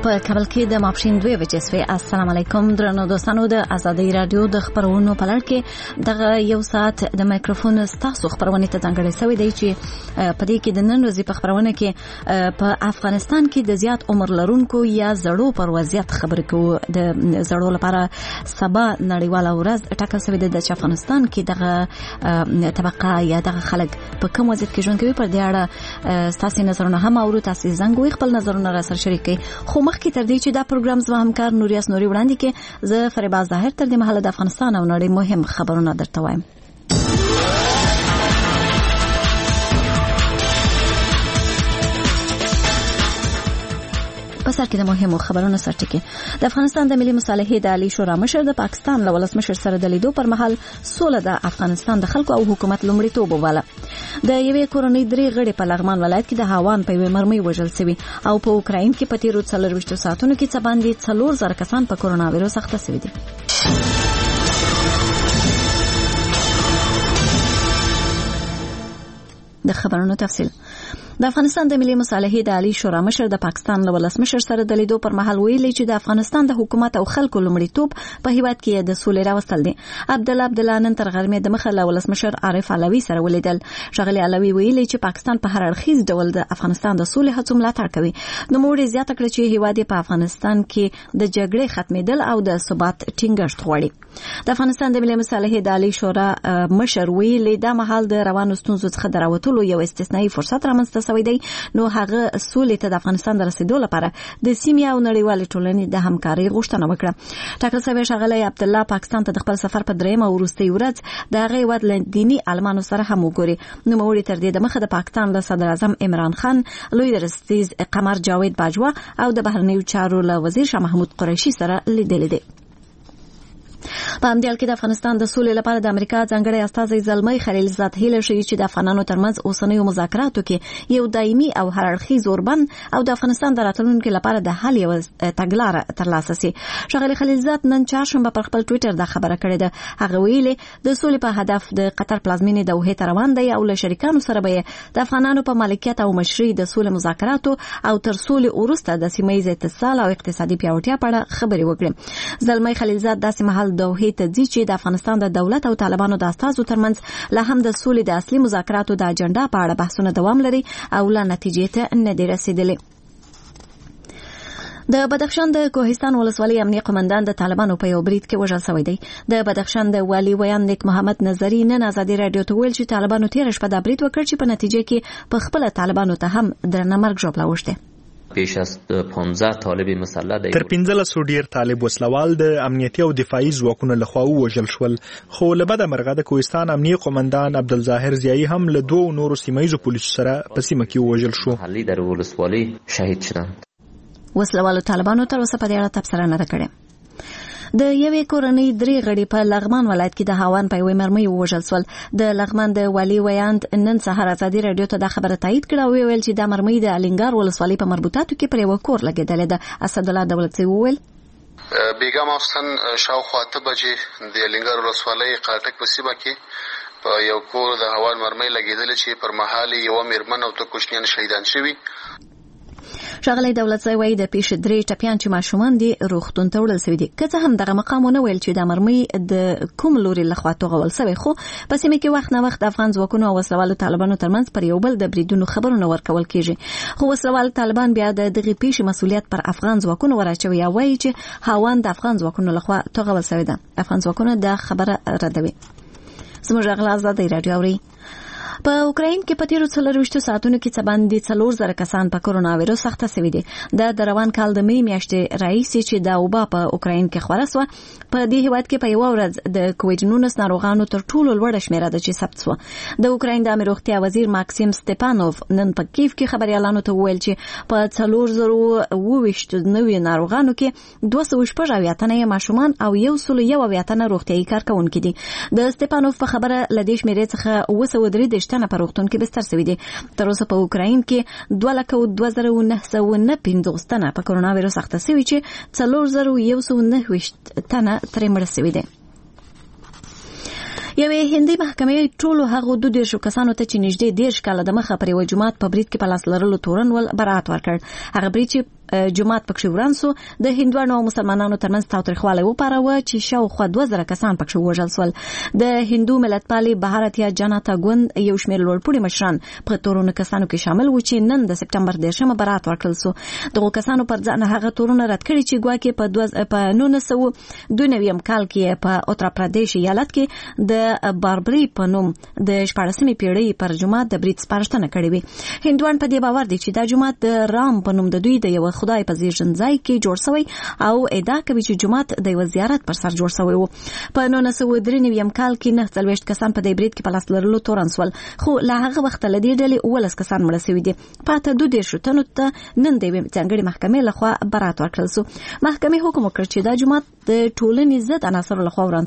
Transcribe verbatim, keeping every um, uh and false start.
په کابل کې د ماپښین دوه بجې سوي. السلام علیکم درنو دوستانو، د آزادۍ رادیو د خبرونو په لړ کې دغه یو ساعت د مایکروفون ستاسو خبرونه ته ځانګړی شوی دی چې په دې کې د نن ورځې په خبرونه کې په افغانستان کې د زیات عمر لرونکو یا زړو پر وضعیت خبرې کوو. د زړو لپاره سبا نړیواله ورځ ټاکل شوې ده چې افغانستان کې دغه طبقه یا دغه خلک په کوم وضعیت کې ژوند کوي. پر دې اړه تاسو نظرونه هم اورو، تاسو زنګ وي خپل نظرونه را سره شریک کړئ. خو مخکې تر دې چې دا پروګرام زما همکار نوریاس نوري وړاندې کې، زه فریبا ظاهر تر دې مهاله د افغانستان او نړۍ مهم خبرونه درته وایم. په سر کې د مهمو خبرونو سرټکی. د افغانستان د ملي مصالحې د عالی شورا مشر د پاکستان له ولسمشر سره د لیدو پر مهال سوله د افغانستان د خلکو او حکومت لومړیتوب وباله. د یوې کورنۍ درې غړي په لغمان ولایت کې د هاوان په یوې مرمۍ وژل شوي او په اوکراین کې په تیرو څلرویشتو ساعتونو کې څه باندې څلور زره کسان په کورونا وایرس اخته شوي دي. د خبرونو تفصیل. د افغانستان د ملي مصالحې د عالی شورا مشر د پاکستان له ولسمشر سره د لیدو پر مهال ویلي چې د افغانستان د حکومت او خلکو لومړیتوب په هیواد کې د سولې راوستل دي. عبدالله عبدالله نن تر غرمې د مخه له ولسمشر عارف علوي سره ولیدل. ښاغلي علوي ویلي چې پاکستان په هر اړخیز ډول د افغانستان د سولې هڅو ملاتړ کوي. نو موږ زیاته کړه چې هیواد په افغانستان کې د جګړې ختمېدل او د ثبات ټینګښت غواړي. د افغانستان د ملي مصالحې د عالی شورا مشر ویلي دا مهال د روانو ستونزو څخه د راوتلو یو استثنایی فرصت رامنځته شوی دی. نو هغه سولې ته د افغانستان د رسیدو لپاره د سیمې او نړیوالې ټولنې د همکارۍ غوښتنه وکړه. ټاکل شوی ښاغلی عبدالله پاکستان ته د خپل سفر په درېیمه او وروستۍ ورځ د هغه هیواد له دیني عالمانو سره هم وګوري. نوموړي تر دې د مخه د پاکستان له صدر اعظم عمران خان، لوی درستیز قمر جاوید باجوا او د بهرنیو چارو له وزیر شاه محمود قریشي سره لیدلي دي. په همدې حال کې د افغانستان د سولې لپاره د امریکا ځانګړی استازی زلمی خلیلزاد هیله شوی چې د افغانانو ترمنځ اوسنیو مذاکراتو کې یو دایمي او هر اړخیز اوربند او د افغانستان د راتلونکي لپاره د حل یو تګلاره ترلاسه شي. ښاغلی خلیلزاد نن چهارشنبه پر خپل ټویټر دا خبره کړې ده. هغه ویلي د سولې په هدف د قطر پلازمینې دوحې ته روان دی او له شریکانو سره به د افغانانو په مالکیت او مشرۍ د سولې مذاکراتو او تر سولې وروسته د سیمه ییز اتصال او اقتصادي پیاوړتیا په اړه خبرې وکړي. زلمی خلیلزاد داسې مهال دوحې ته ځي چې د افغانستان د دولت او طالبانو د استازو ترمنځ لا هم د سولې د اصلي مذاکراتو د اجنډا په اړه بحثونه دوام لري او لا نتیجې ته نه دي رسیدلي. د بدخشان د کوهستان ولسوالۍ امنیه قومندان د طالبانو په یو برید کې وژل شوی دی. د بدخشان د والي ویان نیک محمد نظری نن آزادي رادیو ته ویل چې طالبانو تیر شپه د برید وکړ چې په نتیجه کې په خپل طالبانو ته هم درنه مرګ ژوبله وشته. پیش از پانزده طالب مسلح تر پنځلسو ډیر طالب وسلوال د امنیتي او دفاعي ځواکونو لخوا وژل شول. خو له بده مرغه د کوهستان امنیه قومندان عبدالظاهر ضیایی هم له دوو نورو سیمایي پولیسو سره په سیمه کې وژل شو. محلي در ولسوالۍ شهید شدند. وسلوالو طالبانو تر اوسه په دې اړه تبصره نه کړې. د یوې کورنۍ درې غړي په لغمان ولایت کې د هاوان په یوې مرمۍ ووژل شول. د لغمان د والي ویاند نن سهار آزادي رادیو ته دا خبره تایید کړه او ویل چې دا مرمۍ د الینګار ولسوالۍ په مربوطاتو کې پر یو کور لګېدلې ده. اسدالله دولتي وویل بیګا ماوستن شاوخوا اته بجې د الینګار ولسوالۍ قاټک په سیمه کې په یو کور د هاوان مرمۍ لګېدلې چې پر مهال یو میرمن او دوه کوچنیان شهیدان شوي. ښاغلی دولتزی وایي د پیش درې ټپیان چې ماشومان دي روغتون ته وړل شوي دي. که څه هم دغه مقام ونه ویل چې د مرمۍ د کوم لوري لخوا توغول شوی، خو په سیمه کې وخت نه وخت د افغان ځواکونو او وسلوالو طالبانو ترمنځ پر یو بل د بریدونو خبرونه ورکول کیږي. خو وسلوال طالبان بیا د دغه پیښې مسؤلیت پر افغان ځواکونو ورچوي او وایي چې هاوان د افغان ځواکونو لخوا توغول شوی ده. افغان ځواکونه دا خبره ردوي. زموږ غلا آزادۍ رادیو اوري. په اوکراین کې په تیرو څلرویشتو ساعتونو کې څه باندې څلور زره کسان په کورونا وایرس اخته شوي دي. د روان کال د مې میاشتې راهیسې چې دا وبا په اوکراین کې خپره شوه، په دې هیواد کې په یوه ورځ د کوویډ نولس ناروغانو تر ټولو لوړه شمیره ده چې ثبت شوه. د اوکراین د عامه روغتیا وزیر ماکسیم سټپانوف نن په کیف کې خبريالانو ته وویل چې په څلور زره اوه ویشت نوي ناروغانو کې دوه سوه شپږ اویا تنه ماشومان او یو سل یو اویا تنه روغتیايي کارکونکي دي. د سټپانوف په خبره لدې شمیرې څخه اوه سوه درې دېرش تنه په روغتون کې بستر شوي دي. تر اوسه په اوکراین کې دوه لکه دوه زره نه سوه نه پنځوس تنه په کورونا وایرس اخته شوي چې څلور زره یو سوه نهه ویشت تنه ترې مړه شوي دي. یوې هندۍ محکمې ټولو هغو دوه دیرشو کسانو ته چې نږدې دیرش کاله د مخه پر یوه جومات په برید کې په لاس لرلو تورن ول برات ورکړ. هغه برید چې جماعت پکښې وران سو. د هندوانو او مسلمانانو ترمنځ تاوتریخوالی وپاروه چې شاوخوا دوه زره کسان پکښې ووژل سول. د هندو ملتپالې بهارتیا جنتا ګوند یو شمېر لوړپوړي مشران په تورونو کسانو کې شامل و چې نن د سپټمبر دیرشمه برات ورکړل سو. دغو کسانو پر ځان هغه تورونه رد کړي چې ګواکې په په نولس سوه دوه نوي کال کې په اتر پردیش ایالت کې د باربري په نوم د شپاړسمې پیړۍ پر جماعت د برید سپارښتنه کړې وي. هندوان په دې باور دي چې دا جماعت د رام په نوم د دوی د یو خدای په زیږنځای کې جوړ شوی او ادعا کوي چې جماعت د یو زیارت پر سر جوړ شوی و. په نولس سوه درې نوي کال کې نه څلوېښت کسان په دې برید کې په لاس لرلو تورن سول، خو له هغه وخته له دې ډلې اوولس کسان مړه شوي دي. پاته دوه دېرشو تنو ته نن د یوې ځانګړې محکمې لخوا برات ورکړل سو. محکمې حکم وکړ چې دا جماعت د ټولنې ضد عناصرو لخوا وران